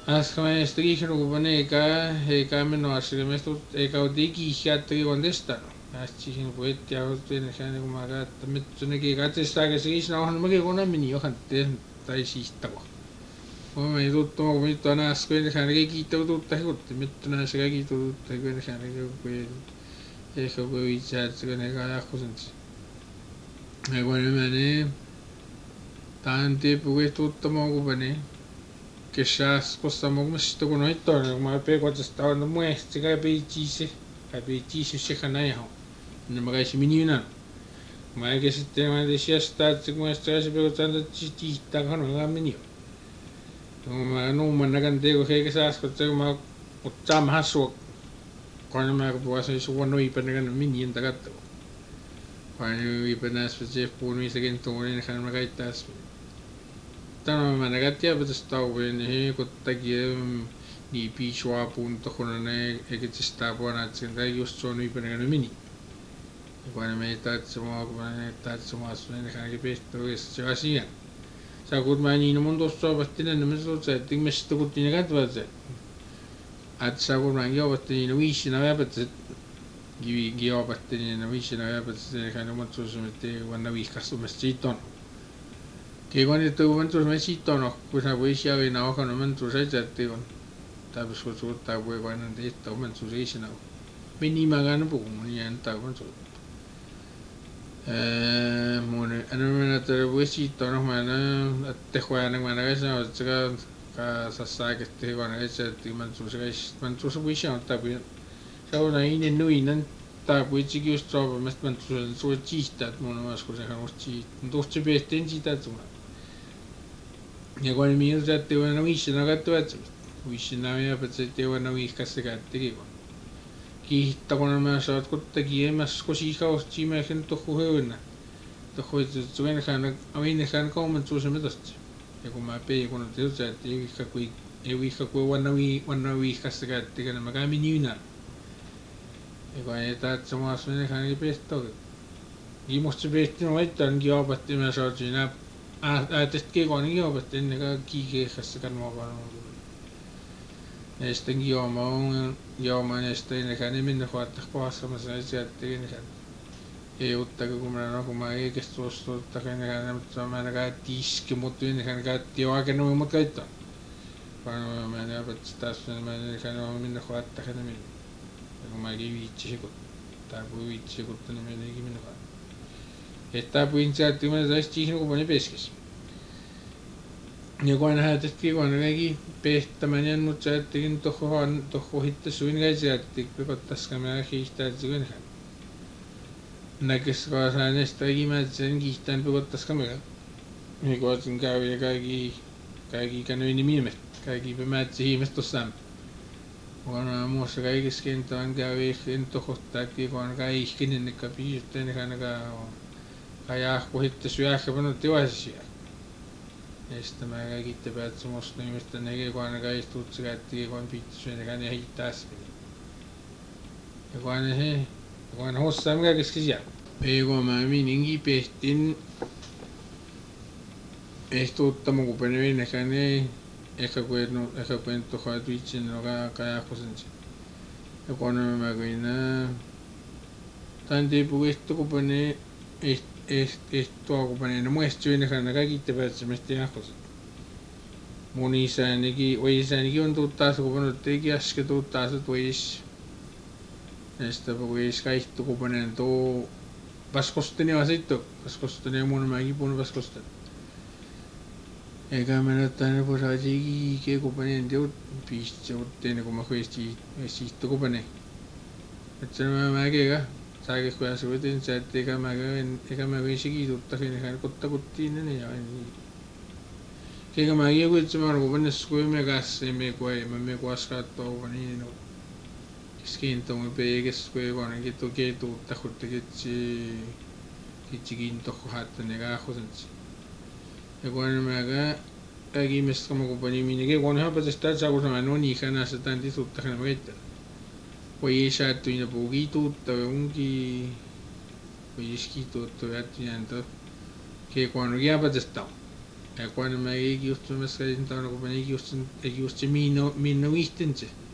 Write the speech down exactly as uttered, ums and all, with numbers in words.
Askamesta kiiruguban eikä eikä meno askamesta eikä odiki hiattari kondesta. Astiin puet ja otin sen kun mä että mitsuneki katsesta ka siis no on magi kun meni johan tai siis tavo. Mä ei tuttu mä mitto naskoin hän kiittää tuttu hutti mitto nas kiittää tuttu kun hän kun ehkä voi itse kun eikä jakkosen. Ja kun meni tanti puet tuttu mä kun Kesas kossa mogmista kun oittoon mä pekotsesta on muesti kai piitsi kai piitsi se kanai ho ne mä käisi minina mä eikä sitten mä tiesiä että kun mä se pekotsanta tiitta kan mä meni no mä no mä näkän teko heikä saas kun mä otsam hasu kun mä kun puhuin suon noipen minien takat kun ipenas se puhui se kentoinen kan mä kaitas Tämä mä näkään tästä uuden he kuitenkin niin piisua punto kun ne eikä sitä vuonna että sen tai just se on ypäinen mini. Kun me ei taitse mua kun me ei taitse mua sen kaikki pistää se asia. Sä kun mä niin mun tuossa vasti ne me se että mistä kun niin katsotaan se. Että sä kun mä joudut niin viisina väpät kivi joudut niin viisina väpät se kai mun tuossa me vuonna viiskastumista siitä on. Kegon itu mentus mesito no kusa buisia wina oka no mentus aja tion tapi susu ta bue ko nan de to mentus isina minima gan bu ni an ta mentus eh mone anamena te buisito no mana te juegan mana esa chica ka sasa que te van a ese ti mentus es mentus buisia ta bu sa una ine nui nan ta buisi ki ustro mest mentus so chista mono mas ko se han usti dosti besten chita tsuma ja kun minä jätti vuonna viisina katsoit viisina ja päätti vuonna viiskassa kätti kun kiittää kun mä saat kuitenkin emäs kosiika osti mä sen tohku hyvänä tohku että sen hän aina hän kauan tuossa metsästä ja kun mä pei kun tietysti että ei viikka kuin ei viikka kuin vuonna vi vuonna viiskassa kätti kun mä kävin niinä ja kun ei taat samassa mennä hän ei pesto ei musta pesti no että niin opatti mä saat siinä Ah, tästä kekoinen joudut ennen kuin kiikeessä kan mukaan. Näistä kioma on jooma näistä ennen kuin ne minne huottaa paassamassa ja sieltä ennen kuin ei uutta kun mä no kun mä ei kestuosta uutta ennen kuin mutta mä en kai tiski mutta ennen kuin käytti jo aika noin mut käyttää. Vaan mä en opettaa taas mä ennen kuin minne huottaa ne minne. Ja kun mä ei viitsi kun tai voi viitsi kun ne minne ei minne huottaa. Että puin sieltä mä saisi siihen kun pani peskis. Ja kun nähdään tästä kun kaikki pehtämään ja nyt sieltäkin tohon tohon hitte suin kai sieltä kottaska mä hiihtää suin hän. Näkes kun saa näistä kaikki sen hiihtään kottaska mä. Ja kun sen käy ja kaikki kaikki kanoi nimimet kaikki pämät hiimestä tossa. Kun muussa kaikissa kentään käy ihan tohottaa kun kaikki niin että piirteen hän Kaja kuhitte syöhkä panut joaisia. Näistä mä kaikitte päät semmoista nimistä nekin kun aina kaistut se käytti kun pitää syödä kan ja hiittaas. Ja kun aina he kun aina hossaa mikä keskisiä. Ei kun mä mininkin pehtin ehtuutta mun kun pene vinnekään ei ehkä kun no ehkä kun tuohon tuitsin no kaja kusen. Ja kun mä kuin tämän tiipu ehtu kun pene esto kun panen muistuin kan kaikki pääsemästä jahkossa. Mun isänikin, oi isänikin on tullut taas kun panut teki äsken tullut taas tuis. Näistä pois kaikki kun panen tuo vaskosteni on sitten vaskosteni mun mäkin puhun vaskosteni. Eikä mennä tänne posaisi kun panen teot pisti otteen kun mä huisti sitten kun panen. Että se mä mäkin Saakin kun asuitin se että eikä mä käyn eikä mä viisikin tuttakin hän kotta kuttiin ja niin. Eikä mä joku mä kun mennä kun me kanssa me kun ei me koskaan tuolla niin no. Kiskin tuon peikes kun ainakin toki tuutta kuitenkin se kitchikin tohko hatta ne kaahusen. Ja kun mä kaikki mistä kun pani minne kun hän pääsi tästä kun mä no niin kana se tanti tuttakin mä Voi saatu ina pugi tuutta unki voi ski tuutta jätti ento ke kun jääpä tästä ja kuan me ei just me sai ta nagu me ei just ei just minno minno ihtense